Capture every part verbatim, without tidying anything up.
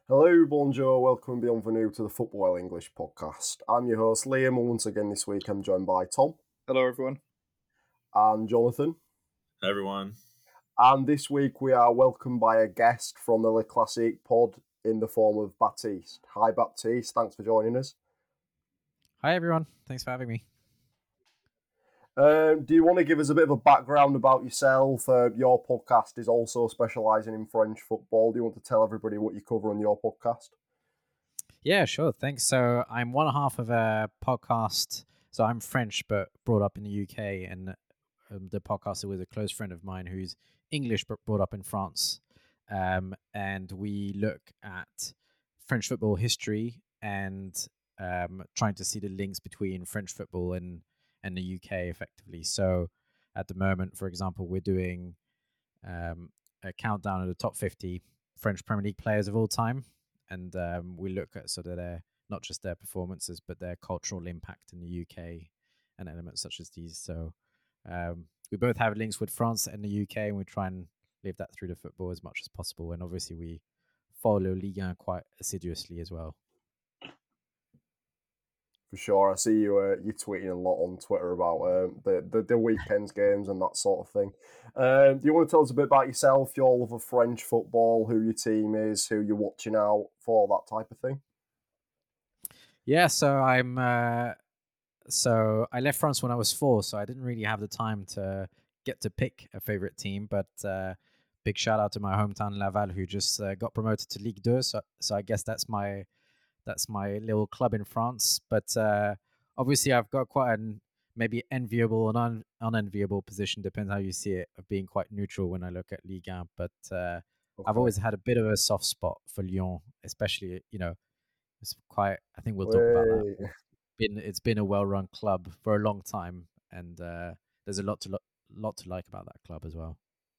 Hello, bonjour, welcome and bienvenue to the Football English podcast. I'm your host Liam, and once again this week I'm joined by Tom Hello, everyone. and Jonathan. Hi, everyone. And this week we are welcomed by a guest from the Le Classique pod in the form of Baptiste. Hi, Baptiste. Thanks for joining us. Hi, everyone. Thanks for having me. Um, do you want to give us a bit of a background about yourself? Uh, your podcast is also specialising in French football. Do you want to tell everybody what you cover on your podcast? Yeah, sure. Thanks. So I'm one half of a podcast. So I'm French, but brought up in the U K, and um, the podcaster was a close friend of mine who's English, but brought up in France. Um, and we look at French football history and um, trying to see the links between French football and and the U K effectively. So at the moment, for example, we're doing um, a countdown of the top fifty French Premier League players of all time, and um, we look at sort of their not just their performances but their cultural impact in the U K and elements such as these. So um, we both have links with France and the U K, and we try and live that through the football as much as possible. And obviously, we follow Ligue one quite assiduously as well. For sure, I see you. Uh, you tweeting a lot on Twitter about um, the, the the weekends games and that sort of thing. Um, do you want to tell us a bit about yourself, your love of French football, who your team is, who you're watching out for, that type of thing? Yeah, so I'm. Uh, so I left France when I was four, so I didn't really have the time to get to pick a favorite team. But uh, big shout out to my hometown Laval, who just uh, got promoted to Ligue two. So, so I guess that's my that's my little club in France. But uh, obviously, I've got quite an maybe enviable and un- unenviable position, depends how you see it, of being quite neutral when I look at Ligue one. But uh, I've Okay. always had a bit of a soft spot for Lyon, especially, you know, it's quite. I think we'll talk about that. Way. Been it's been a well-run club for a long time, and uh, there's a lot to lo- lot to like about that club as well.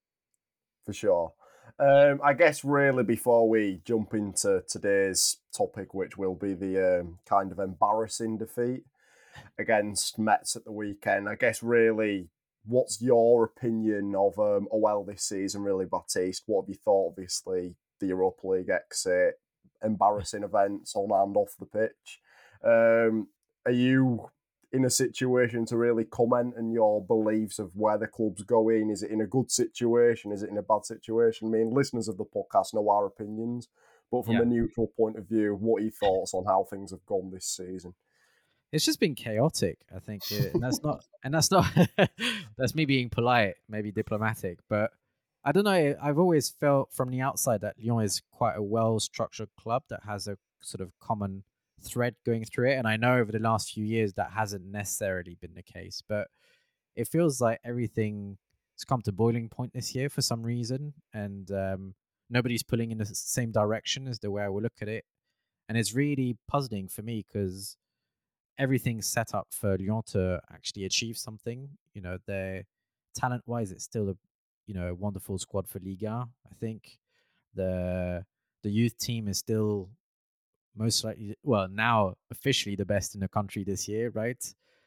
For sure. Um, I guess really before we jump into today's topic, which will be the um, kind of embarrassing defeat against Metz at the weekend, I guess really, what's your opinion of um, O L this season, really, Baptiste? What have you thought, obviously, the Europa League exit, embarrassing events on and off the pitch? Um, are you in a situation to really comment on your beliefs of where the club's going? Is it in a good situation? Is it in a bad situation? I mean, listeners of the podcast know our opinions, but from Yeah, a neutral point of view, what are your thoughts on how things have gone this season? it's just been chaotic, I think, uh, and that's not and that's not that's me being polite, maybe diplomatic, but I don't know. I've always felt from the outside that Lyon is quite a well-structured club that has a sort of common thread going through it, and I know over the last few years that hasn't necessarily been the case, but it feels like everything has come to boiling point this year for some reason, and um, nobody's pulling in the same direction as the way I will look at it, and it's really puzzling for me because everything's set up for Lyon to actually achieve something. You know, their talent wise, it's still a you know a wonderful squad for Liga. I think the the youth team is still most likely, well, now officially the best in the country this year, right?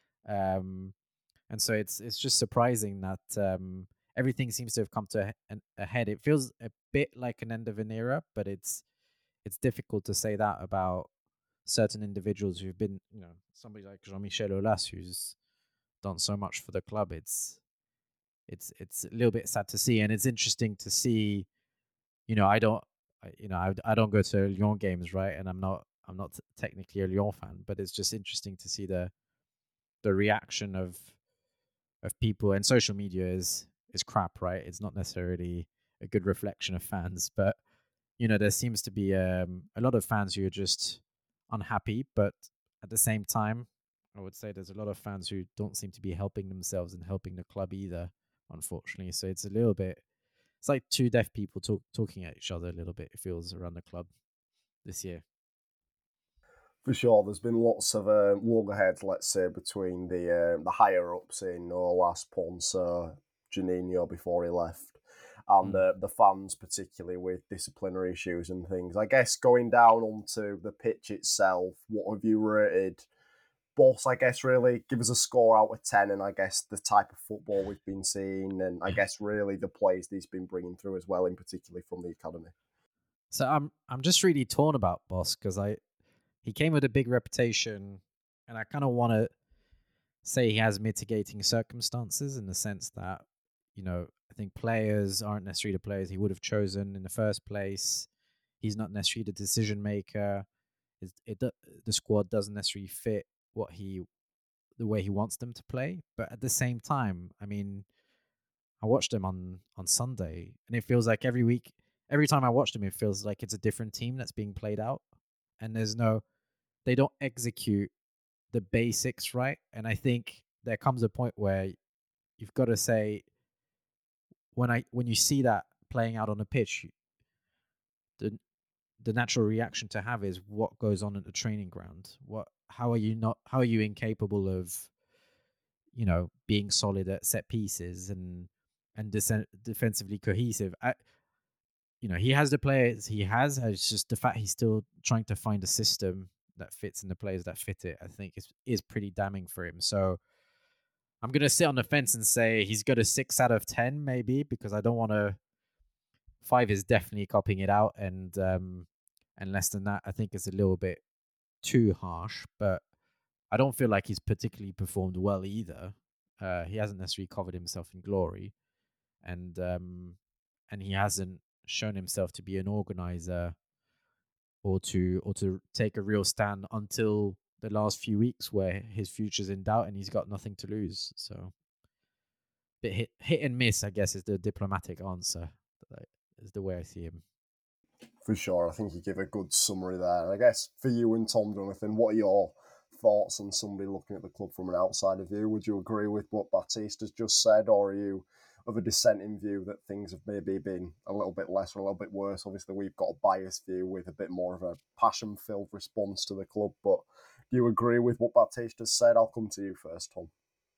Um, and so it's it's just surprising that um, everything seems to have come to a, an, a head. It feels a bit like an end of an era, but it's it's difficult to say that about certain individuals who've been, you know, somebody like Jean-Michel Aulas who's done so much for the club. It's it's it's a little bit sad to see, and it's interesting to see. You know, I don't, I- you know, I, I don't go to Lyon games, right? And I'm not I'm not technically a Lyon fan, but it's just interesting to see the the reaction of of people, and social media is is crap, right? It's not necessarily a good reflection of fans, but you know, there seems to be um, a lot of fans who are just unhappy, but at the same time, I would say there's a lot of fans who don't seem to be helping themselves and helping the club either, unfortunately. So it's a little bit, it's like two deaf people talk, talking at each other a little bit, it feels, around the club this year. For sure, there's been lots of uh, loggerheads, let's say, between the uh, the higher ups in Olas, Ponce, Janino before he left, and Mm. the the fans, particularly with disciplinary issues and things. I guess going down onto the pitch itself, what have you rated? Boss, I guess, really give us a score out of ten, and I guess the type of football we've been seeing, and I guess really the plays that he's been bringing through as well, in particularly from the academy. So I'm I'm just really torn about Boss because I he came with a big reputation, and I kind of want to say he has mitigating circumstances in the sense that, you know, I think players aren't necessarily the players he would have chosen in the first place. He's not necessarily the decision maker. It, it the squad doesn't necessarily fit what he the way he wants them to play. But at the same time, I mean, I watched him on on Sunday, and it feels like every week, every time I watch them, it feels like it's a different team that's being played out, and there's no, they don't execute the basics right. And I think there comes a point where you've got to say, when I when you see that playing out on the pitch, the the natural reaction to have is what goes on at the training ground. What how are you not how are you incapable of, you know, being solid at set pieces and and desen- defensively cohesive? I, you know, he has the players he has. It's just the fact he's still trying to find a system that fits and the players that fit it, I think is is pretty damning for him. So I'm gonna sit on the fence and say he's got a six out of ten, maybe, because I don't want to. Five is definitely copying it out, and um, and less than that, I think is a little bit too harsh. But I don't feel like he's particularly performed well either. Uh, he hasn't necessarily covered himself in glory, and um, and he hasn't shown himself to be an organizer or to or to take a real stand until the last few weeks where his future's in doubt and he's got nothing to lose. So, bit hit hit and miss, I guess, is the diplomatic answer. Is the way I see him. For sure, I think you give a good summary there. And I guess for you and Tom, Jonathan, what are your thoughts on somebody looking at the club from an outsider view? Would you agree with what Baptiste has just said, or are you of a dissenting view that things have maybe been a little bit less or a little bit worse? Obviously, we've got a biased view with a bit more of a passion-filled response to the club, but do you agree with what Baptiste has said? I'll come to you first, Tom.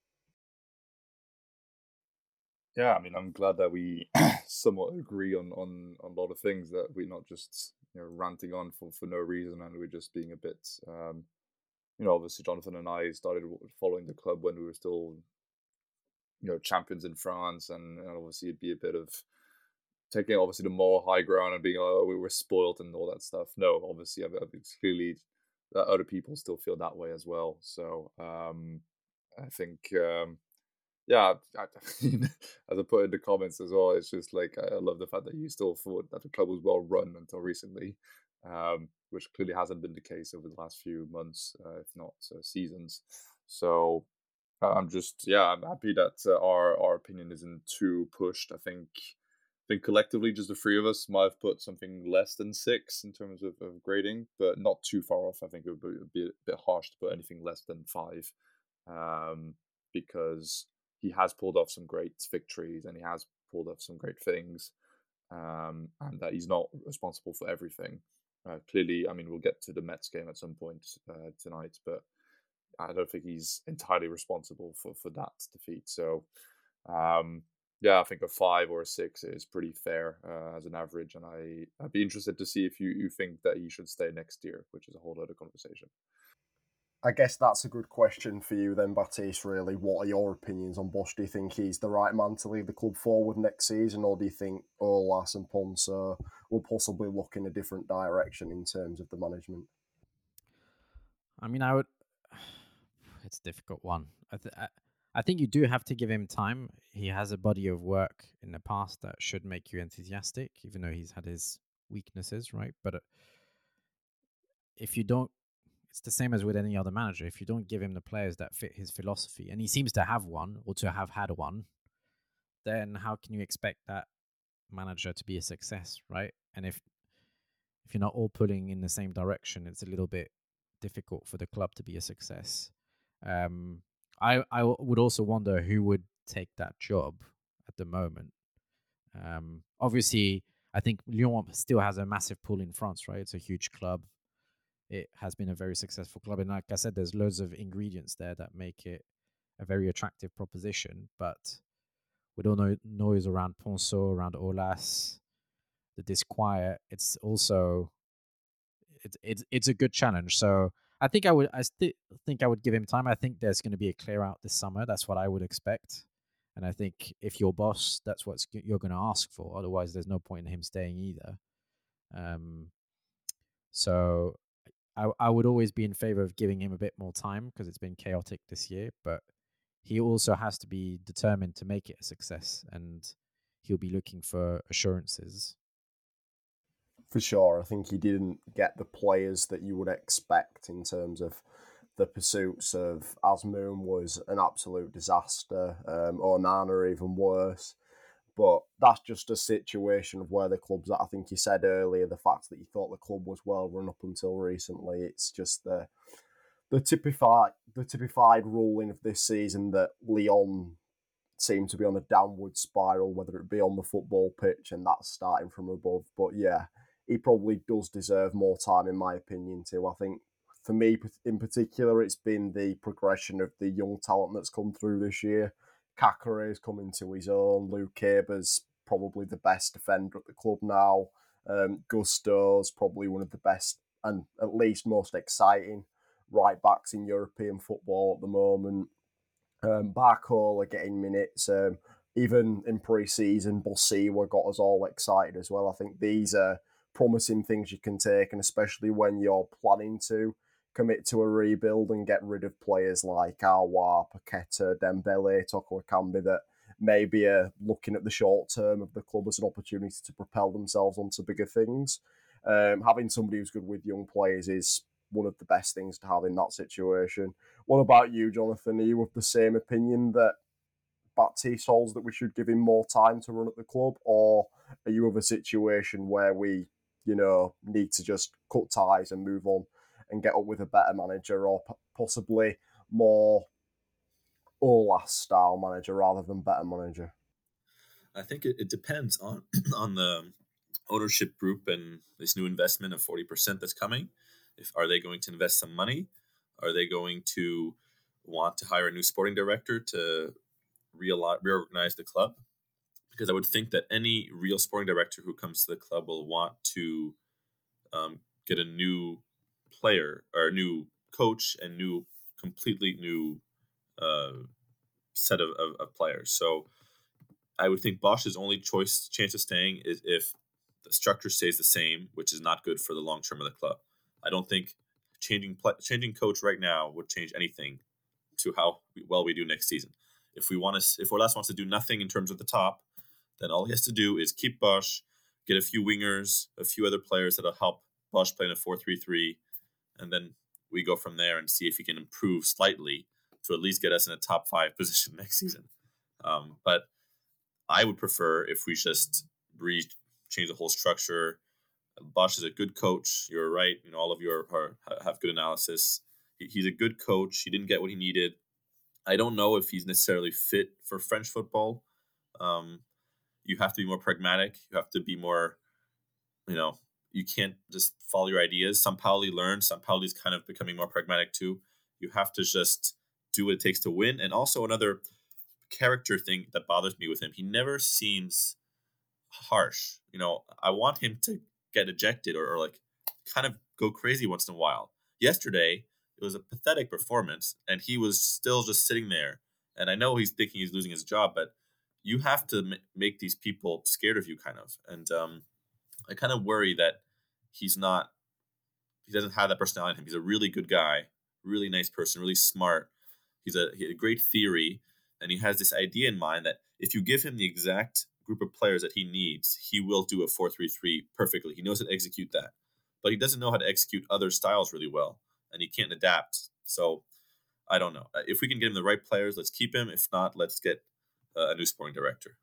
Yeah, I mean, I'm glad that we somewhat agree on, on, on a lot of things, that we're not just, you know, ranting on for, for no reason, and we're just being a bit, um, you know, obviously Jonathan and I started following the club when we were still, you know, champions in France, and, and obviously it'd be a bit of taking obviously the moral high ground and being, oh, we were spoiled and all that stuff. No, obviously, I mean, it's clearly that other people still feel that way as well. So um, I think. Um, yeah, I, as I put in the comments as well, it's just like I love the fact that you still thought that the club was well run until recently, um, which clearly hasn't been the case over the last few months, uh, if not uh, seasons. So uh, I'm just, yeah, I'm happy that uh, our our opinion isn't too pushed. I think, I think collectively, just the three of us might have put something less than six in terms of, of grading, but not too far off. I think it would be, it would be a bit harsh to put anything less than five, um, because he has pulled off some great victories and he has pulled off some great things, um, and that he's not responsible for everything. Uh, clearly, I mean, we'll get to the Mets game at some point uh, tonight, but I don't think he's entirely responsible for, for that defeat. So, um, yeah, I think a five or a six is pretty fair uh, as an average, and I I'd be interested to see if you you think that he should stay next year, which is a whole other conversation. I guess that's a good question for you then, Baptiste, really. What are your opinions on Bosch? Do you think he's the right man to lead the club forward next season, or do you think Aulas and Ponce will possibly look in a different direction in terms of the management? I mean, I would. It's a difficult one. I, th- I, I think you do have to give him time. He has a body of work in the past that should make you enthusiastic, even though he's had his weaknesses, right? But uh, if you don't, it's the same as with any other manager. If you don't give him the players that fit his philosophy, and he seems to have one or to have had one, then how can you expect that manager to be a success, right? And if if you're not all pulling in the same direction, it's a little bit difficult for the club to be a success. Um, I I would also wonder who would take that job at the moment. Um, obviously, I think Lyon still has a massive pull in France, right? It's a huge club. It has been a very successful club, and like I said, there's loads of ingredients there that make it a very attractive proposition. But with all the noise around Ponceau, around Aulas, the disquiet, it's also it's it's it's a good challenge. So I think I would I still think I would give him time. I think there's going to be a clear out this summer. That's what I would expect. And I think if you're boss, that's what you're going to ask for. Otherwise, there's no point in him staying either. Um, so I, I would always be in favor of giving him a bit more time because it's been chaotic this year, but he also has to be determined to make it a success, and he'll be looking for assurances. For sure, I think he didn't get the players that you would expect in terms of the pursuits of Azmoun was an absolute disaster, um, Onana even worse. But that's just a situation of where the club's at. I think you said earlier the fact that you thought the club was well run up until recently. It's just the the typified the typified ruling of this season that Lyon seem to be on a downward spiral, whether it be on the football pitch, and that's starting from above. But yeah, he probably does deserve more time, in my opinion, too. I think for me in particular, it's been the progression of the young talent that's come through this year. Caqueret's coming to his own. Luke Caber's probably the best defender at the club now. Um, Gusto's probably one of the best and at least most exciting right backs in European football at the moment. Um, Barcola getting minutes. Um, even in pre-season, Bosiwa got us all excited as well. I think these are promising things you can take, and especially when you're planning to commit to a rebuild and get rid of players like Aouar, Paqueta, Dembele, Toko Ekambi that maybe are looking at the short term of the club as an opportunity to propel themselves onto bigger things. Um, having somebody who's good with young players is one of the best things to have in that situation. What about you, Jonathan? Are you of the same opinion that Baptiste holds that we should give him more time to run at the club, or are you of a situation where we, you know, need to just cut ties and move on and get up with a better manager, or possibly more Olas style manager rather than better manager? I think it, it depends on on the ownership group and this new investment of forty percent that's coming. If are they going to invest some money? Are they going to want to hire a new sporting director to reorganize the club? Because I would think that any real sporting director who comes to the club will want to um, get a new player or a new coach and new, completely new uh, set of, of, of players. So I would think Bosch's only choice chance of staying is if the structure stays the same, which is not good for the long term of the club. I don't think changing changing coach right now would change anything to how well we do next season. If we want to, if Olas wants to do nothing in terms of the top, then all he has to do is keep Bosch, get a few wingers, a few other players that'll help Bosch play in a four three three, and then we go from there and see if he can improve slightly to at least get us in a top five position next season. Um, but I would prefer if we just re change the whole structure. Bosch is a good coach. You're right. You know, all of you are, are have good analysis. He, he's a good coach. He didn't get what he needed. I don't know if he's necessarily fit for French football. Um, you have to be more pragmatic. You have to be more, you know, you can't just follow your ideas. Sampaoli learned. Sampaoli's kind of becoming more pragmatic too. You have to just do what it takes to win. And also another character thing that bothers me with him, he never seems harsh. You know, I want him to get ejected or, or like kind of go crazy once in a while. Yesterday, it was a pathetic performance, and he was still just sitting there. And I know he's thinking he's losing his job, but you have to m- make these people scared of you, kind of. And um, I kind of worry that he's not, he doesn't have that personality in him. He's a really good guy, really nice person, really smart. He's a, he had a great theory, and he has this idea in mind that if you give him the exact group of players that he needs, he will do a four three three perfectly. He knows how to execute that. But he doesn't know how to execute other styles really well, and he can't adapt. So I don't know. If we can get him the right players, let's keep him. If not, let's get uh, a new sporting director.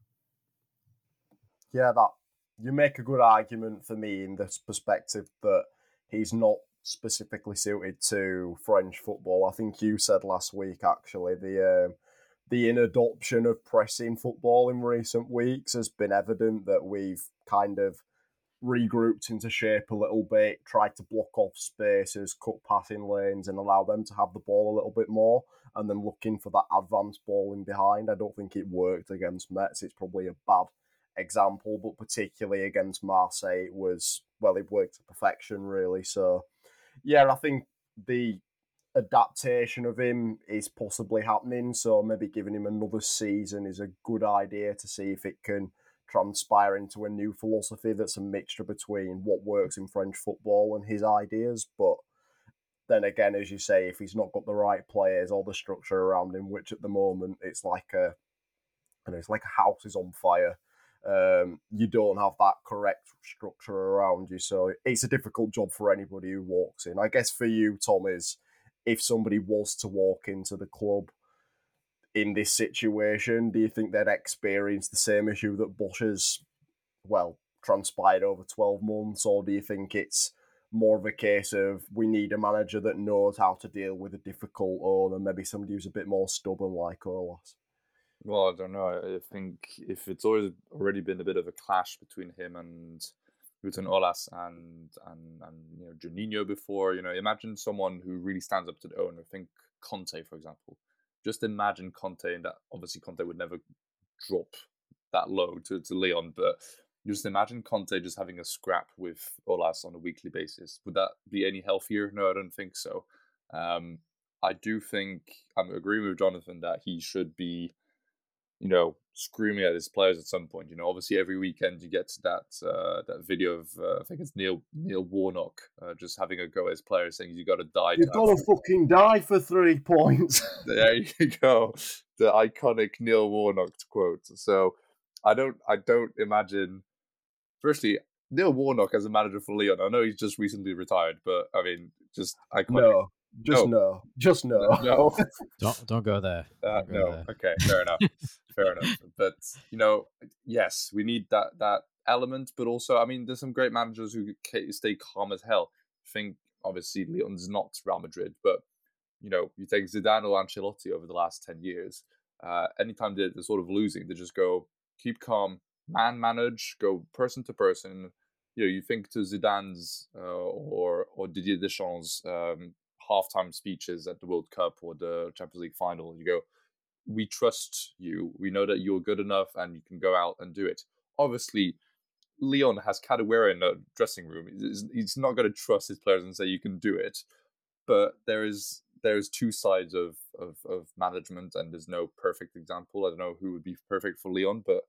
Yeah, that you make a good argument for me in this perspective that he's not specifically suited to French football. I think you said last week, actually, the um, the inadoption of pressing football in recent weeks has been evident that we've kind of regrouped into shape a little bit, tried to block off spaces, cut passing lanes, and allow them to have the ball a little bit more, and then looking for that advanced ball in behind. I don't think it worked against Metz. It's probably a bad example, but particularly against Marseille, it was, well, it worked to perfection, really. So, yeah, I think the adaptation of him is possibly happening. So maybe giving him another season is a good idea to see if it can transpire into a new philosophy that's a mixture between what works in French football and his ideas. But then again, as you say, if he's not got the right players or the structure around him, which at the moment it's like a, you know, it's like a house is on fire. Um, you don't have that correct structure around you, so it's a difficult job for anybody who walks in. I guess for you, Tom, is if somebody was to walk into the club in this situation, do you think they'd experience the same issue that Bosz has, well, transpired over twelve months, or do you think it's more of a case of we need a manager that knows how to deal with a difficult owner, maybe somebody who's a bit more stubborn like Aulas? Well, I don't know. I think if it's always already been a bit of a clash between him and between Aulas and and and you know Juninho before, you know, imagine someone who really stands up to the owner. Think Conte, for example. Just imagine Conte, and that obviously Conte would never drop that low to, to Leon, but just imagine Conte just having a scrap with Aulas on a weekly basis. Would that be any healthier? No, I don't think so. Um, I do think I'm agreeing with Jonathan that he should be, you know, screaming at his players at some point. You know, obviously every weekend you get that uh, that video of uh, I think it's Neil Neil Warnock uh, just having a go at his players, saying you got to die. You've got to fucking die for three points. There you go, the iconic Neil Warnock quote. So I don't I don't imagine. Firstly, Neil Warnock as a manager for Lyon. I know he's just recently retired, but I mean, just iconic. No. Just no. no. Just no. No. don't don't go there. Uh, don't go no. there. Okay. Fair enough. Fair enough. But you know, yes, we need that that element. But also, I mean, there's some great managers who stay calm as hell. I think obviously Lyon's not Real Madrid, but you know, you take Zidane or Ancelotti over the last ten years. Uh, anytime they're, they're sort of losing, they just go keep calm, man manage, go person to person. You know, you think to Zidane's uh, or or Didier Deschamps' um, halftime speeches at the World Cup or the Champions League final. You go, we trust you. We know that you're good enough and you can go out and do it. Obviously, Lyon has Kadewere in the dressing room. He's, he's not going to trust his players and say you can do it. But there is there's two sides of, of, of management, and there's no perfect example. I don't know who would be perfect for Lyon, but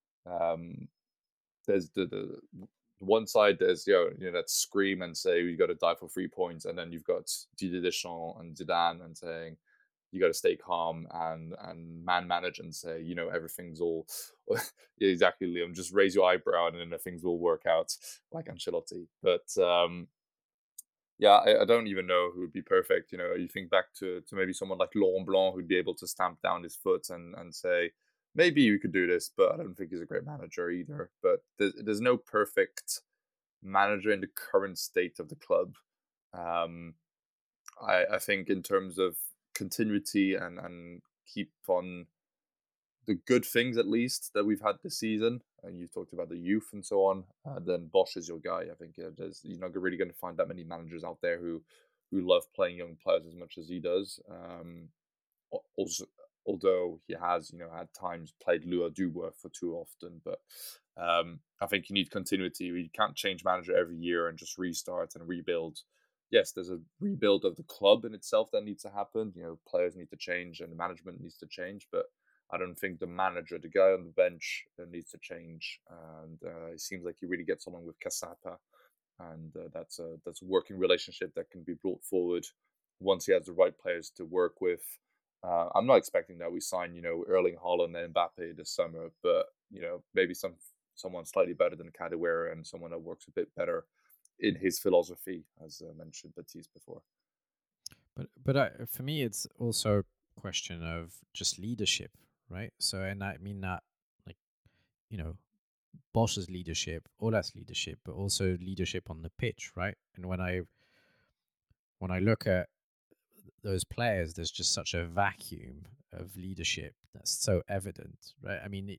um, there's the, the one side, there's you know, you know that scream and say you got to die for three points, and then you've got Didier Deschamps and Zidane and saying you got to stay calm and and man manage and say you know everything's all yeah, exactly, Liam. Just raise your eyebrow and then things will work out like Ancelotti. But um, yeah, I, I don't even know who would be perfect. You know, you think back to to maybe someone like Laurent Blanc who'd be able to stamp down his foot and and say, maybe you could do this, but I don't think he's a great manager either. But there's, there's no perfect manager in the current state of the club. Um, I, I think in terms of continuity and, and keep on the good things, at least, that we've had this season, and you talked about the youth and so on, uh, then Bosz is your guy. I think uh, there's, you're not really going to find that many managers out there who, who love playing young players as much as he does. Um, also, although he has, you know, at times played Lua Dubois for too often. But um, I think you need continuity. You can't change manager every year and just restart and rebuild. Yes, there's a rebuild of the club in itself that needs to happen. You know, players need to change and management needs to change. But I don't think the manager, the guy on the bench, uh, needs to change. And uh, it seems like he really gets along with Cassata. And uh, that's a that's a working relationship that can be brought forward once he has the right players to work with. Uh, I'm not expecting that we sign, you know, Erling Haaland and Mbappe this summer, but you know, maybe some someone slightly better than Kadewere and someone that works a bit better in his philosophy, as uh, mentioned Baptiste before. But but uh, for me, it's also a question of just leadership, right? So, and I mean that, like, you know, Bosz's leadership, Aulas' leadership, but also leadership on the pitch, right? And when I when I look at those players, there's just such a vacuum of leadership that's so evident, right? I mean, it,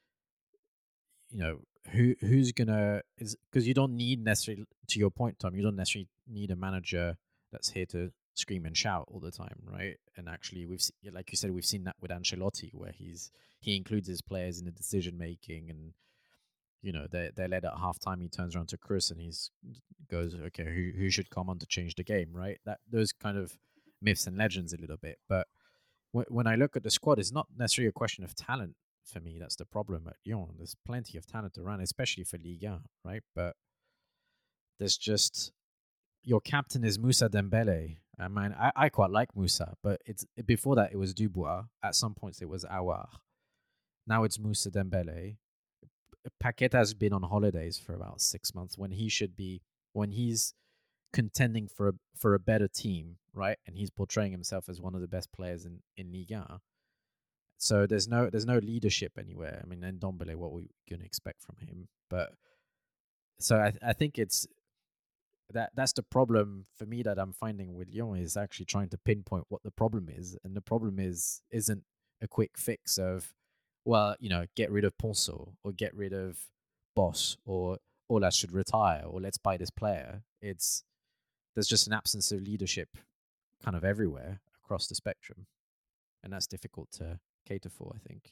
you know, who who's gonna is because you don't need necessarily, to your point, Tom, you don't necessarily need a manager that's here to scream and shout all the time, right? And actually, we've se- like you said, we've seen that with Ancelotti, where he's he includes his players in the decision making, and you know they they led at halftime. He turns around to Chris and he's goes, okay, who who should come on to change the game, right? That those kind of myths and legends a little bit, but when I look at the squad, it's not necessarily a question of talent for me. That's the problem at Lyon. There's plenty of talent around, especially for Ligue one, right? But there's just your captain is Moussa Dembele. I mean, I, I quite like Moussa, but it's before that it was Dubois. At some points it was Awar. Now it's Moussa Dembele. Paqueta has been on holidays for about six months when he should be when he's contending for a, for a better team, right? And he's portraying himself as one of the best players in in Ligue one. So there's no there's no leadership anywhere. I mean, and Ndombele, what we gonna expect from him? But so I I think it's that that's the problem for me that I'm finding with Lyon is actually trying to pinpoint what the problem is, and the problem is isn't a quick fix of, well, you know, get rid of Ponceau or get rid of Boss or Ola should retire or let's buy this player. It's there's just an absence of leadership kind of everywhere across the spectrum, and that's difficult to cater for, I think.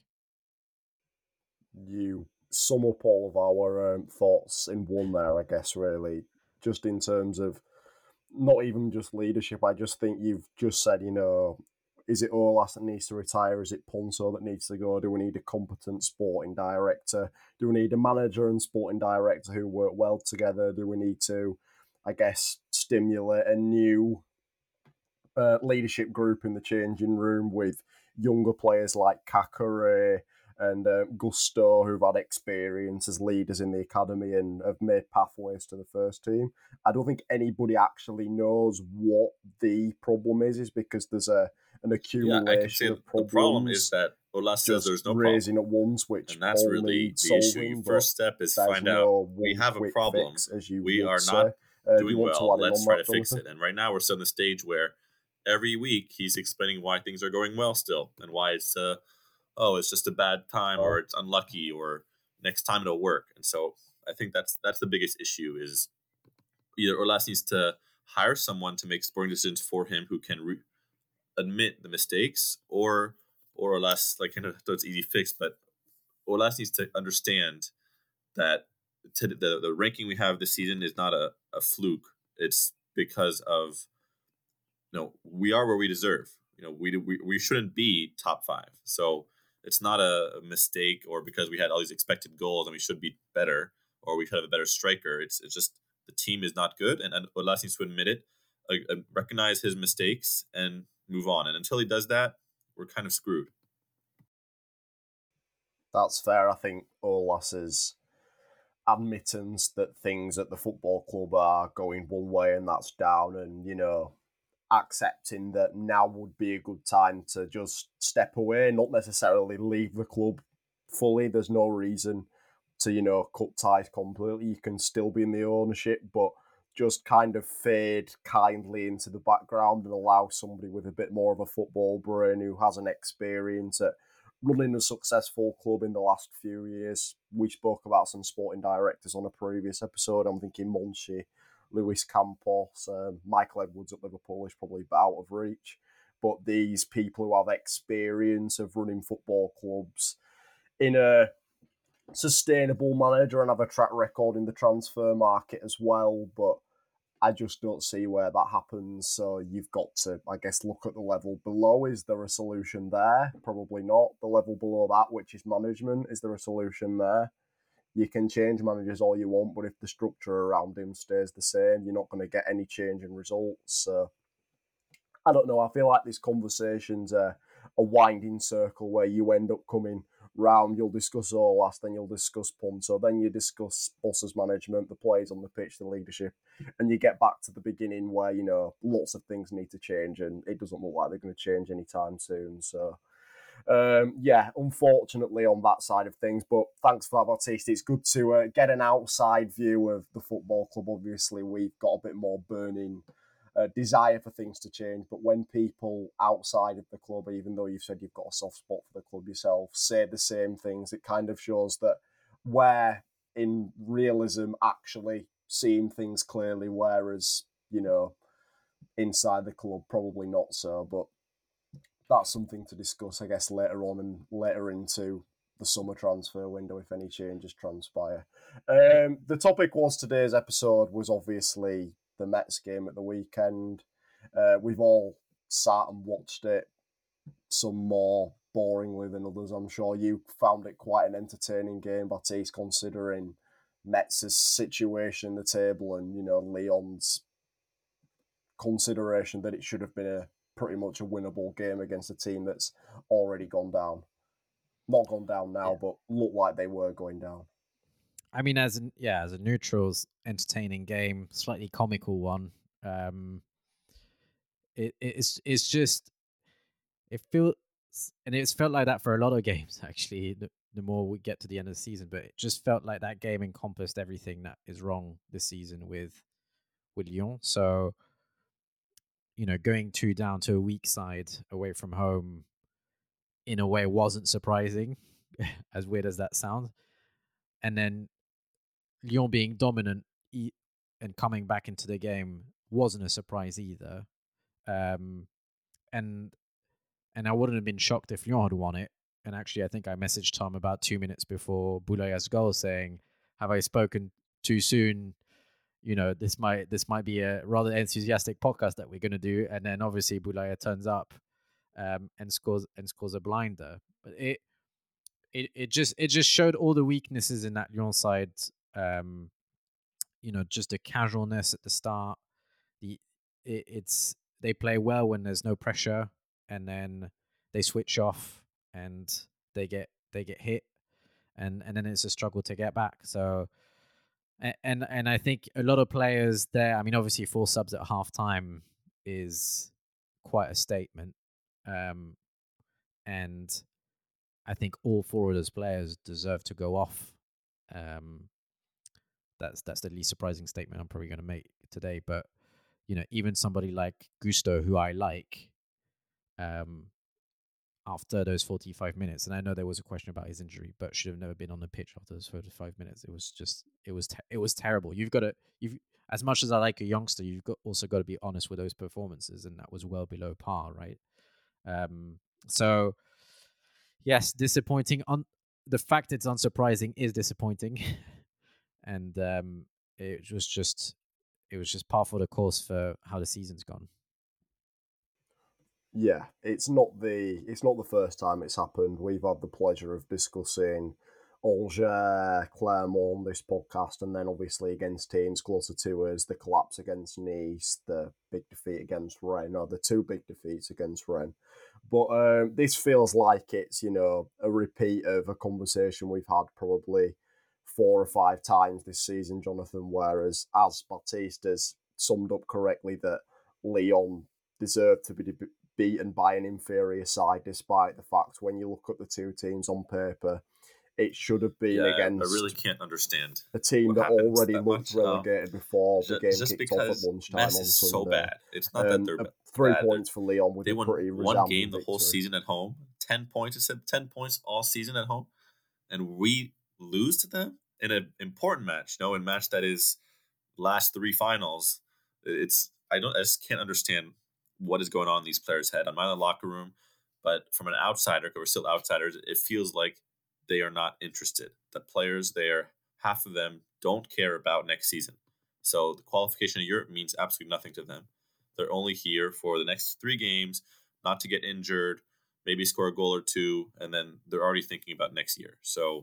You sum up all of our um, thoughts in one there, I guess, really, just in terms of not even just leadership. I just think you've just said, you know, is it Olas that needs to retire? Is it Ponceau that needs to go? Do we need a competent sporting director? Do we need a manager and sporting director who work well together? Do we need to, I guess, stimulate a new uh, leadership group in the changing room with younger players like Kakare and uh, Gusto, who've had experience as leaders in the academy and have made pathways to the first team? I don't think anybody actually knows what the problem is, is because there's a an accumulation yeah, I can say of problems. The problem is that Ola says there's no raising problem. at once, which and that's all really needs the issue. solving, Your first step is find no out we have a quick problem. fix, as you We would are say. not Uh, do doing you want to well. add in Let's on try that, to fix Jonathan? it. And right now we're still in the stage where every week he's explaining why things are going well still and why it's uh oh it's just a bad time Oh. or it's unlucky or next time it'll work. And so I think that's that's the biggest issue is either Olas needs to hire someone to make sporting decisions for him who can re- admit the mistakes, or or Olas, like, kind of, though it's easy fix, but Olas needs to understand that to the, the ranking we have this season is not a, a fluke. It's because of, you know, we are where we deserve. You know, we, we we shouldn't be top five. So it's not a, a mistake or because we had all these expected goals and we should be better or we should have a better striker. It's it's just the team is not good, and, and Olas needs to admit it, uh, uh, recognize his mistakes, and move on. And until he does that, we're kind of screwed. That's fair. I think Olas's admittance that things at the football club are going one way and that's down, and, you know, accepting that now would be a good time to just step away, not necessarily leave the club fully. There's no reason to, you know, cut ties completely. You can still be in the ownership, but just kind of fade kindly into the background and allow somebody with a bit more of a football brain who has an experience at running a successful club in the last few years. We spoke about some sporting directors on a previous episode. I'm thinking Monchi, Luis Campos, um, Michael Edwards at Liverpool is probably out of reach. But these people who have experience of running football clubs in a sustainable manager and have a track record in the transfer market as well, but I just don't see where that happens. So you've got to, I guess, look at the level below. Is there a solution there? Probably not. The level below that, which is management, is there a solution there? You can change managers all you want, but if the structure around him stays the same, you're not going to get any change in results. So I don't know. I feel like this conversation's a, a winding circle where you end up coming round. You'll discuss Olas, then you'll discuss Ponceau, then you discuss Boss's management, the players on the pitch, the leadership, and you get back to the beginning where, you know, lots of things need to change, and it doesn't look like they're going to change anytime soon. So, um, yeah, unfortunately on that side of things, but thanks for that, Baptiste. It's good to uh, get an outside view of the football club. Obviously, we've got a bit more burning Uh, desire for things to change, but when people outside of the club, even though you've said you've got a soft spot for the club yourself, say the same things, it kind of shows that we're in realism actually seeing things clearly, whereas, you know, inside the club probably not so. But that's something to discuss, I guess, later on and later into the summer transfer window if any changes transpire. Um, the topic was today's episode was obviously the Mets game at the weekend. Uh, we've all sat and watched it. Some more boringly than others. I'm sure you found it quite an entertaining game, Baptiste, considering Metz's situation in the table and, you know, Lyon's consideration that it should have been a pretty much a winnable game against a team that's already gone down. Not gone down now, yeah. but looked like they were going down. I mean, as an, yeah, as a neutrals, entertaining game, slightly comical one. Um, it it's it's just it feels and it's felt like that for a lot of games actually. The, the more we get to the end of the season, but it just felt like that game encompassed everything that is wrong this season with with Lyon. So, you know, going two down to a weak side away from home, in a way, wasn't surprising, as weird as that sounds. And then Lyon being dominant e- and coming back into the game wasn't a surprise either. Um, and and I wouldn't have been shocked if Lyon had won it. And actually, I think I messaged Tom about two minutes before Boulaya's goal saying, "Have I spoken too soon? You know, this might this might be a rather enthusiastic podcast that we're going to do." And then obviously Boulaya turns up um, and scores and scores a blinder. But it it it just it just showed all the weaknesses in that Lyon side. Um, you know, just a casualness at the start. The it, it's they play well when there's no pressure, and then they switch off and they get they get hit, and and then it's a struggle to get back. So. And and I think a lot of players there. I mean, obviously, four subs at halftime is quite a statement, um, and I think all four of those players deserve to go off. Um, that's that's the least surprising statement I'm probably going to make today. But you know, even somebody like Gusto, who I like, um, after those forty-five minutes, and I know there was a question about his injury, but should have never been on the pitch after those forty-five minutes. It was just, it was, te- it was terrible. You've got to, you've, as much as I like a youngster, you've got also got to be honest with those performances, and that was well below par, right? Um, so yes, disappointing. On the fact it's unsurprising is disappointing, and um, it was just, it was just par for the course for how the season's gone. Yeah, it's not the it's not the first time it's happened. We've had the pleasure of discussing Angers, Clermont on this podcast, and then obviously against teams closer to us, the collapse against Nice, the big defeat against Rennes, or the two big defeats against Rennes. But um, this feels like it's, you know, a repeat of a conversation we've had probably four or five times this season, Jonathan, whereas, as Baptiste has summed up correctly, that Lyon deserved to be de- beaten by an inferior side, despite the fact when you look at the two teams on paper, it should have been yeah, against I really can't understand a team that already that looked much. relegated um, before the game just kicked off at lunchtime on is Sunday. So bad. It's not um, that they're three bad. points for Lyon with they a won pretty one game victory. the whole season at home. Ten points. It said ten points all season at home, and we lose to them in an important match. No, in a match that is last three finals. It's I don't I just can't understand what is going on in these players' head. I'm not in the locker room, but from an outsider, because we're still outsiders, it feels like they are not interested. The players there, half of them don't care about next season. So the qualification of Europe means absolutely nothing to them. They're only here for the next three games, not to get injured, maybe score a goal or two, and then they're already thinking about next year. So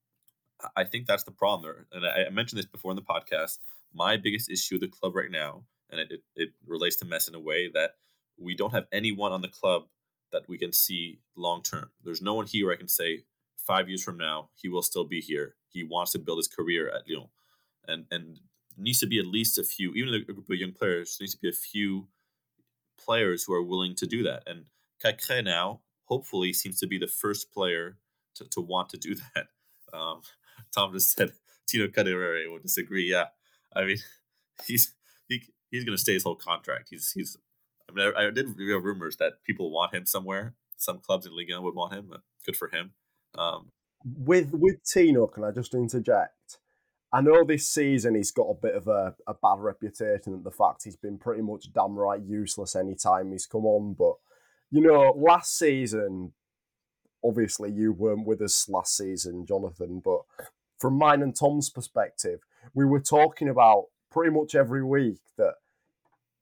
I think that's the problem there. And I mentioned this before in the podcast. My biggest issue with the club right now, and it, it, it relates to Metz in a way, that we don't have anyone on the club that we can see long term. There's no one here I can say five years from now he will still be here. He wants to build his career at Lyon, and and needs to be at least a few, even a group of young players. There needs to be a few players who are willing to do that. And Cacré now hopefully seems to be the first player to, to want to do that. Um, Tom just said Tino Cadere will disagree. Yeah, I mean he's he, he's going to stay his whole contract. He's he's. I mean, I, I did read rumors that people want him somewhere. Some clubs in Ligue one would want him. Good for him. Um, with with Tino, can I just interject? I know this season he's got a bit of a, a bad reputation, and the fact he's been pretty much damn right useless anytime he's come on. But, you know, last season, obviously you weren't with us last season, Jonathan, but from mine and Tom's perspective, we were talking about pretty much every week that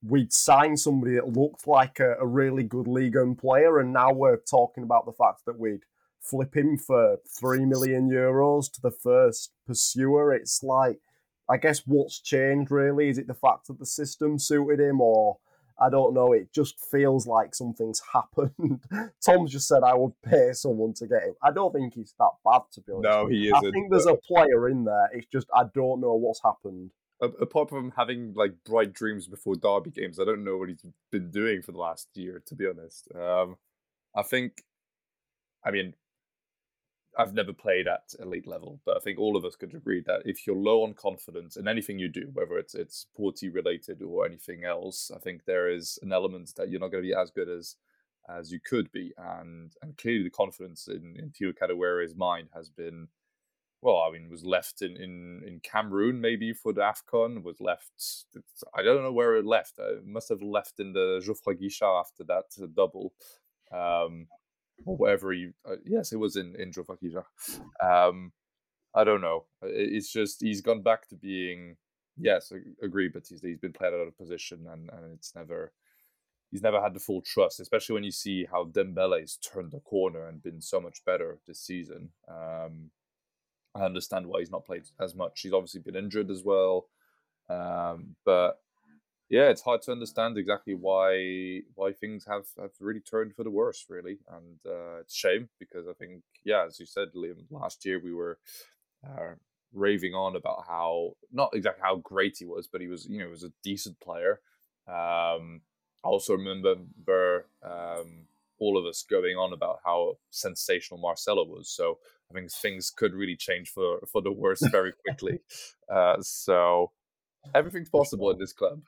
we'd signed somebody that looked like a, a really good Ligue one player, and now we're talking about the fact that we'd flip him for three million euros to the first pursuer. It's like, I guess what's changed really? Is it the fact that the system suited him, or I don't know, it just feels like something's happened. Tom's just said I would pay someone to get him. I don't think he's that bad, to be honest. No, he I isn't. think there's a player in there. It's just I don't know what's happened. Apart from having like bright dreams before derby games, I don't know what he's been doing for the last year, to be honest. Um, I think, I mean, I've never played at elite level, but I think all of us could agree that if you're low on confidence in anything you do, whether it's it's Porty related or anything else, I think there is an element that you're not going to be as good as as you could be, and and clearly the confidence in in Tio Kadewera's mind has been, well, I mean, was left in, in, in Cameroon maybe for the AFCON, was left, I don't know where it left. It must have left in the Geoffroy Guichard after that uh, double. Um, or wherever he, uh, yes, it was in, in Geoffroy Guichard. Um, I don't know. It's just, he's gone back to being, yes, I agree, but he's, he's been played out of position, and, and it's never, he's never had the full trust, especially when you see how Dembele's turned the corner and been so much better this season. Um, I understand why he's not played as much. He's obviously been injured as well. Um, but yeah, it's hard to understand exactly why why things have, have really turned for the worse, really. And uh, it's a shame because I think, yeah, as you said, Liam, last year we were uh, raving on about how, not exactly how great he was, but he was, you know, he was a decent player. Um, I also remember um, all of us going on about how sensational Marcelo was. So I think things could really change for, for the worse very quickly. Uh, so everything's possible in this club.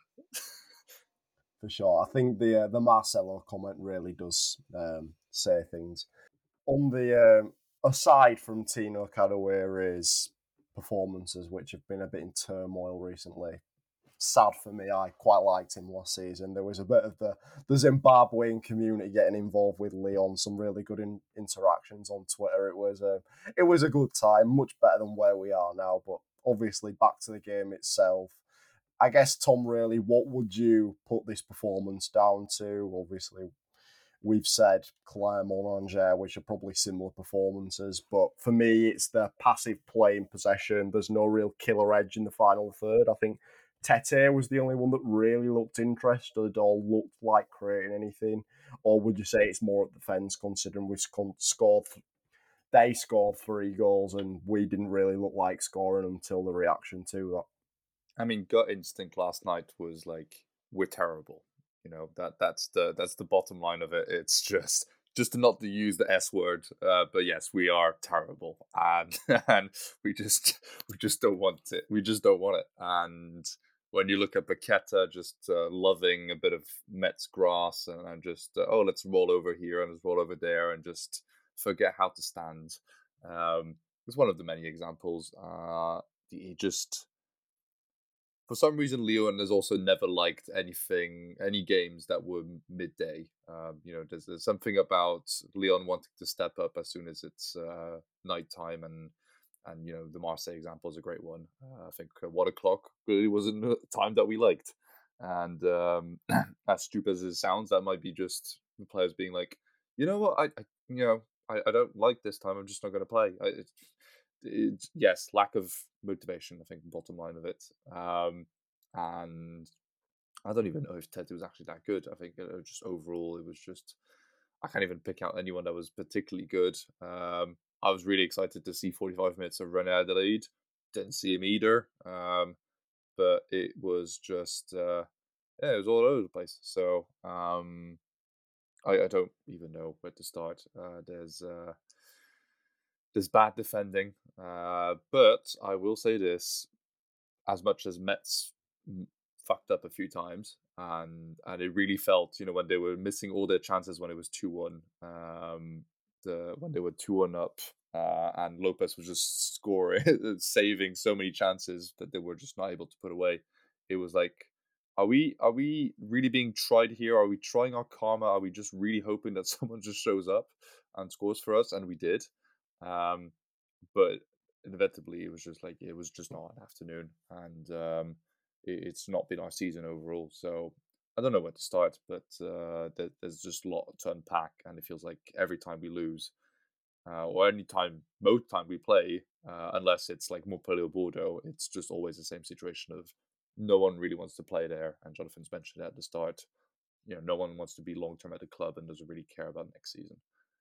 For sure. I think the uh, the Marcelo comment really does um, say things. On the um, aside from Tino Kadewera's performances, which have been a bit in turmoil recently, sad for me. I quite liked him last season. There was a bit of the, the Zimbabwean community getting involved with Leon. Some really good in, interactions on Twitter. It was a it was a good time, much better than where we are now. But obviously, back to the game itself. I guess, Tom, really, what would you put this performance down to? Obviously, we've said Clermont, Angers, which are probably similar performances, but for me, it's the passive play in possession. There's no real killer edge in the final third. I think Tete was the only one that really looked interested or looked like creating anything. Or would you say it's more at the fence, considering we scored, they scored three goals and we didn't really look like scoring until the reaction to that? I mean, gut instinct last night was like, we're terrible. You know, that that's the that's the bottom line of it. It's just just to not to use the S word, uh, but yes, we are terrible, and and we just we just don't want it. We just don't want it. And when you look at Paqueta just uh, loving a bit of Metz grass and, and just uh, oh, let's roll over here and let's roll over there and just forget how to stand. Um, it's one of the many examples. Uh, he just. For some reason, Leon has also never liked anything, any games that were midday. Um, you know, there's, there's something about Leon wanting to step up as soon as it's uh, nighttime, and and you know, the Marseille example is a great one. Uh, I think uh, one o'clock really wasn't a time that we liked, and um, as stupid as it sounds, that might be just the players being like, you know what, I, I you know, I, I don't like this time. I'm just not going to play. I, it, it, yes, lack of motivation, I think, bottom line of it. Um, and I don't even know if Ted was actually that good. I think uh, just overall, it was just, I can't even pick out anyone that was particularly good. Um, I was really excited to see forty-five minutes of René Adelaide. Didn't see him either. Um, but it was just, uh, yeah, it was all over the place. So um, I, I don't even know where to start. Uh, there's uh, there's bad defending, uh, but I will say this: as much as Metz fucked up a few times, and and it really felt, you know, when they were missing all their chances when it was two one, um, the when they were two one up, uh, and Lopez was just scoring, saving so many chances that they were just not able to put away. It was like, are we are we really being tried here? Are we trying our karma? Are we just really hoping that someone just shows up and scores for us? And we did. Um, but inevitably, it was just like, it was just not an afternoon, and um, it, it's not been our season overall. So I don't know where to start, but uh, there, there's just a lot to unpack, and it feels like every time we lose, uh, or any time, most time we play, uh, unless it's like Montpellier or Bordeaux, it's just always the same situation of no one really wants to play there. And Jonathan's mentioned it at the start. You know, no one wants to be long term at the club and doesn't really care about next season.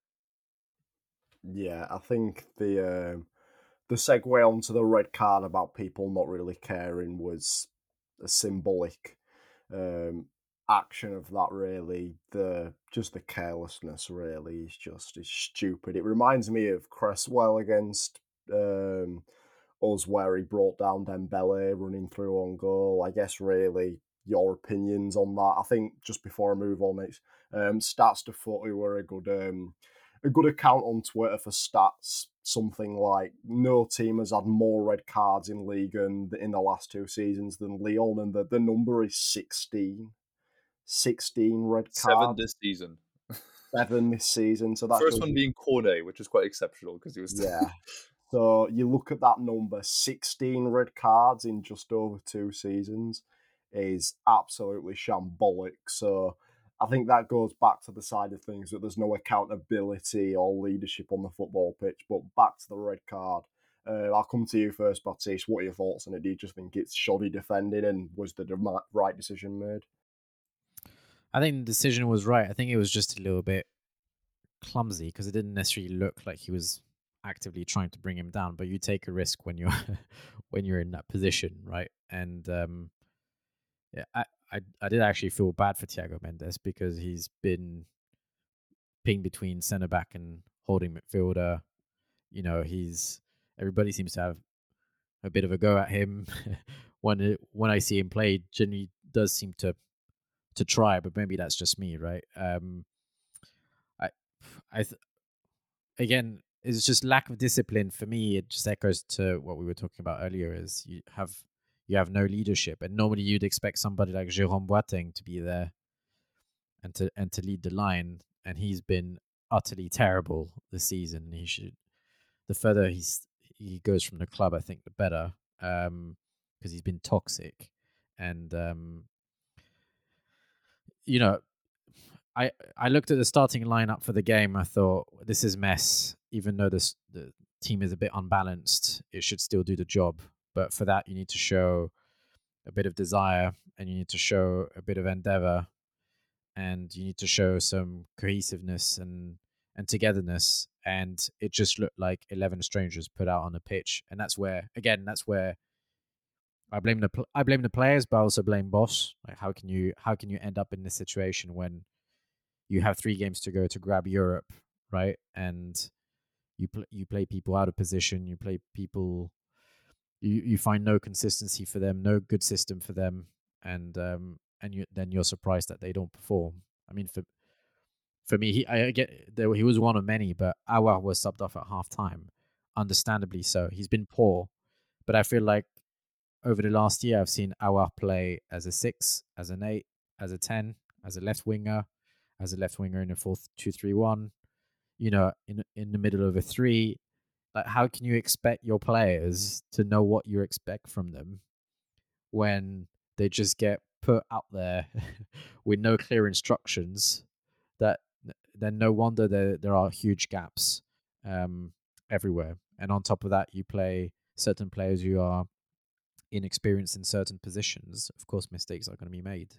Yeah, I think the um, the segue onto the red card about people not really caring was a symbolic um, action of that. Really, the just the carelessness really is just is stupid. It reminds me of Cresswell against um, us, where he brought down Dembele running through on goal. I guess really your opinions on that. I think just before I move on, it's um, Stats to Footy were a good um, a good account on Twitter for stats. Something like no team has had more red cards in League and in the last two seasons than Lyon, and the, the number is sixteen. sixteen red Seven cards, this season. seven this season. So The that first shows one you, being Cornet, which is quite exceptional because he was. yeah. So you look at that number, sixteen red cards in just over two seasons is absolutely shambolic. So I think that goes back to the side of things that there's no accountability or leadership on the football pitch. But back to the red card. Uh, I'll come to you first, Baptiste. What are your thoughts on it? Do you just think it's shoddy defending, and was the dem- right decision made? I think the decision was right. I think it was just a little bit clumsy because it didn't necessarily look like he was actively trying to bring him down. But you take a risk when you're when you're in that position, right? And um, yeah, I, I I did actually feel bad for Thiago Mendes because he's been pinged between centre back and holding midfielder. You know, he's everybody seems to have a bit of a go at him. when it, when I see him play, generally does seem to to try, but maybe that's just me, right? Um, I I th- again, it's just lack of discipline for me. It just echoes to what we were talking about earlier: is you have you have no leadership, and normally you'd expect somebody like Jérôme Boateng to be there and to and to lead the line, and he's been utterly terrible this season. He should the further he's he goes from the club, I think the better, um, because he's been toxic, and um, you know, I I looked at the starting lineup for the game. I thought this is mess. Even though this the team is a bit unbalanced, it should still do the job. But for that, you need to show a bit of desire, and you need to show a bit of endeavor, and you need to show some cohesiveness and and togetherness. And it just looked like eleven strangers put out on the pitch, and that's where again that's where I blame the pl- I blame the players, but I also blame Boss. Like how can you how can you end up in this situation when you have three games to go to grab Europe, right? And you pl- you play people out of position. You play people. You you find no consistency for them, no good system for them, and um and you then you're surprised that they don't perform. I mean, for for me, he I get there he was one of many, but Aouar was subbed off at half time, understandably so. He's been poor, but I feel like over the last year I've seen Aouar play as a six, as an eight, as a ten, as a left winger, as a left winger in a four two three one. You know, in in the middle of a three. Like, how can you expect your players to know what you expect from them when they just get put out there with no clear instructions? That then no wonder there there are huge gaps um, everywhere. And on top of that, you play certain players who are inexperienced in certain positions. Of course, mistakes are going to be made.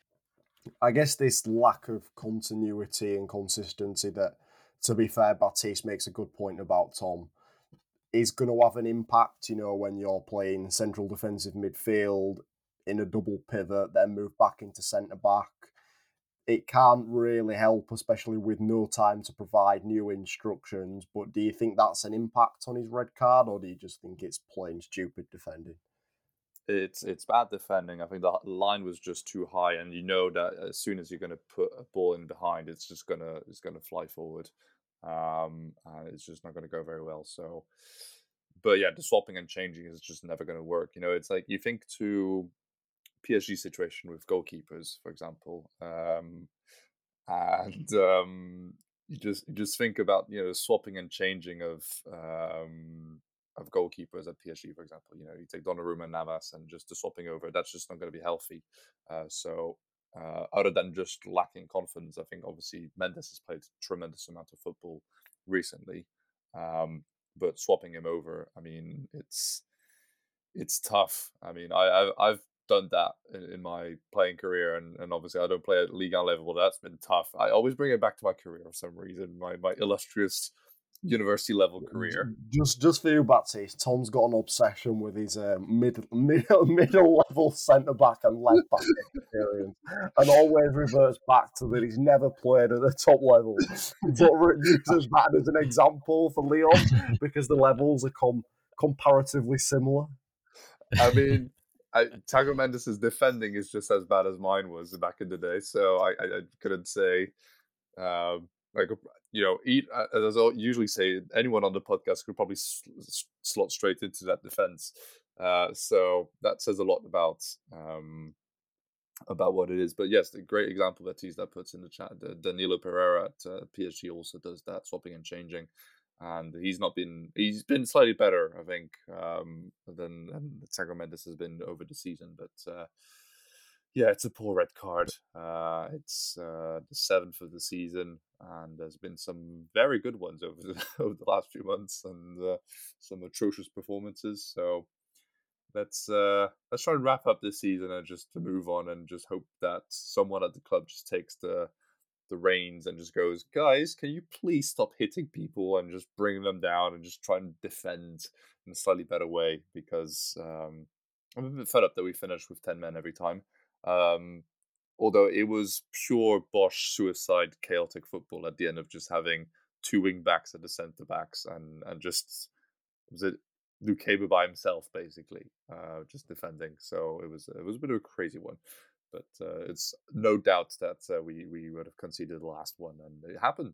I guess this lack of continuity and consistency that, to be fair, Baptiste makes a good point about Tom, is going to have an impact, you know, when you're playing central defensive midfield in a double pivot, then move back into centre back. It can't really help, especially with no time to provide new instructions. But do you think that's an impact on his red card, or do you just think it's plain stupid defending? It's it's bad defending. I think the line was just too high, and you know that as soon as you're going to put a ball in behind, it's just gonna it's gonna fly forward, um, and it's just not going to go very well. So, but yeah, the swapping and changing is just never going to work. You know, it's like you think to P S G situation with goalkeepers, for example, um, and um, you just you just think about you know swapping and changing of um, of goalkeepers at P S G, for example. You know, you take Donnarumma and Navas, and just the swapping over. That's just not going to be healthy. Uh, so uh, other than just lacking confidence. I think obviously Mendes has played a tremendous amount of football recently, um, but swapping him over, I mean, it's it's tough. I mean, I, I've, I've done that in, in my playing career, and, and obviously I don't play at Ligue one level. That's been tough. I always bring it back to my career for some reason, my my illustrious university level career. Just, just for you, Baptiste, Tom's got an obsession with his uh, mid, middle, middle level centre back and left back experience, and always reverts back to that he's never played at the top level, but uses that as an example for Lyon because the levels are com- comparatively similar. I mean, I, Thiago Mendes' defending is just as bad as mine was back in the day, so I, I, I couldn't say. Um, like you know, eat as I usually say, anyone on the podcast could probably sl- slot straight into that defense. Uh, so that says a lot about um, about what it is. But yes, the great example that he's that puts in the chat. The Danilo Pereira at uh, P S G also does that, swapping and changing, and he's not been he's been slightly better, I think, um, than than Thiago Mendes has been over the season, but. Uh, Yeah, it's a poor red card. Uh, it's uh, the seventh of the season, and there's been some very good ones over the, over the last few months, and uh, some atrocious performances. So let's uh, let's try and wrap up this season and just to move on, and just hope that someone at the club just takes the the reins and just goes, guys, can you please stop hitting people and just bring them down and just try and defend in a slightly better way? Because um, I'm a bit fed up that we finish with ten men every time. Um, although it was pure Bosch suicide chaotic football at the end of just having two wing backs at the centre backs and and just was it Lukeba by himself basically, uh, just defending. So it was it was a bit of a crazy one, but uh, it's no doubt that uh, we we would have conceded the last one, and it happened.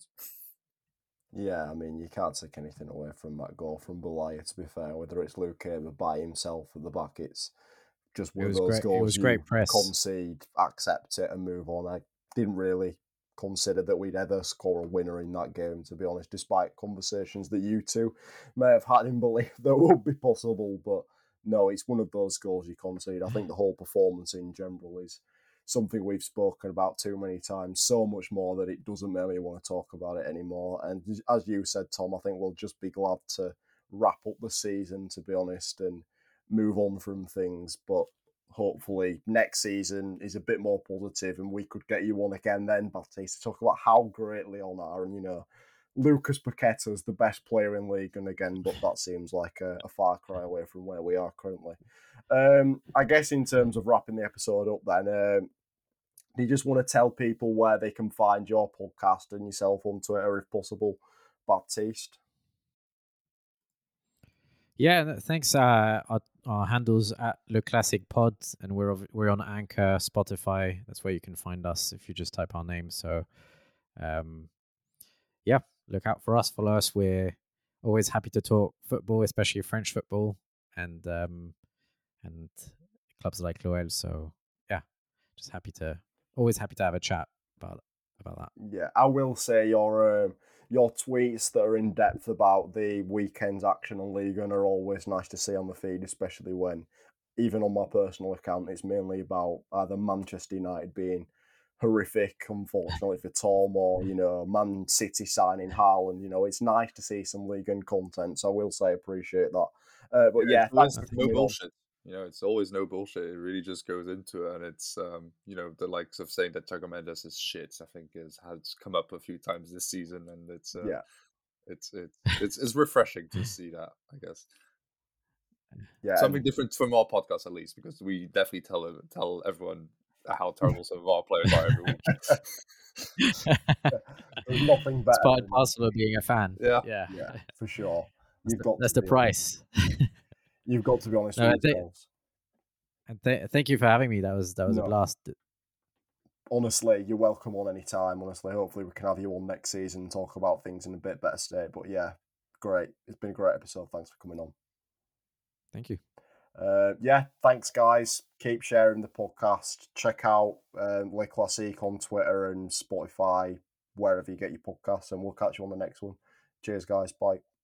Yeah, I mean, you can't take anything away from that goal from Belaya, to be fair. Whether it's Lukeba by himself at the back, it's just one It of was those great. It goals was you great press. concede, accept it, and move on. I didn't really consider that we'd ever score a winner in that game, to be honest, despite conversations that you two may have had in belief that would be possible. But no, it's one of those goals you concede. I think the whole performance in general is something we've spoken about too many times, so much more that it doesn't make me want to talk about it anymore. And as you said, Tom, I think we'll just be glad to wrap up the season, to be honest, and move on from things. But hopefully next season is a bit more positive and we could get you on again then, Baptiste, to talk about how great Lyon are. And, you know, Lucas Paqueta's the best player in league, and again, but that seems like a, a far cry away from where we are currently. Um, I guess in terms of wrapping the episode up then, um, do you just want to tell people where they can find your podcast and yourself on Twitter if possible, Baptiste? Yeah, thanks. Uh, our, our handles at Le Classic Pod, and we're we're on Anchor, Spotify. That's where you can find us if you just type our name. So, um, yeah, look out for us. Follow us. We're always happy to talk football, especially French football, and um, and clubs like L O L. So, yeah, just happy to always happy to have a chat about about that. Yeah, I will say your um, your tweets that are in depth about the weekend's action on Ligue one are always nice to see on the feed, especially when, even on my personal account, it's mainly about either Manchester United being horrific, unfortunately for Tom, or, you know, Man City signing Haaland. You know, it's nice to see some Ligue one content, so I will say appreciate that. Uh, but yeah, yeah, thanks for no coming bullshit. on. You know, it's always no bullshit. It really just goes into it, and it's um, you know, the likes of saying that Thiago Mendes is shit, I think is has come up a few times this season, and it's uh, Yeah, it's it's it's it's refreshing to see that, I guess. yeah, Something and different from our podcast at least, because we definitely tell tell everyone how terrible some of our players are every week. there's nothing better It's part and than parcel of being a fan. Yeah. Yeah, yeah, for sure. That's You've the, got that's to the be honest. price. You've got to be honest No, I with think- yourselves. And th- thank you for having me. That was that was No. a blast. Honestly, you're welcome on any time. Honestly, hopefully we can have you on next season and talk about things in a bit better state. But yeah, great. It's been a great episode. Thanks for coming on. Thank you. Uh, yeah, thanks, guys. Keep sharing the podcast. Check out um, Le Classique on Twitter and Spotify, wherever you get your podcasts, and we'll catch you on the next one. Cheers, guys. Bye.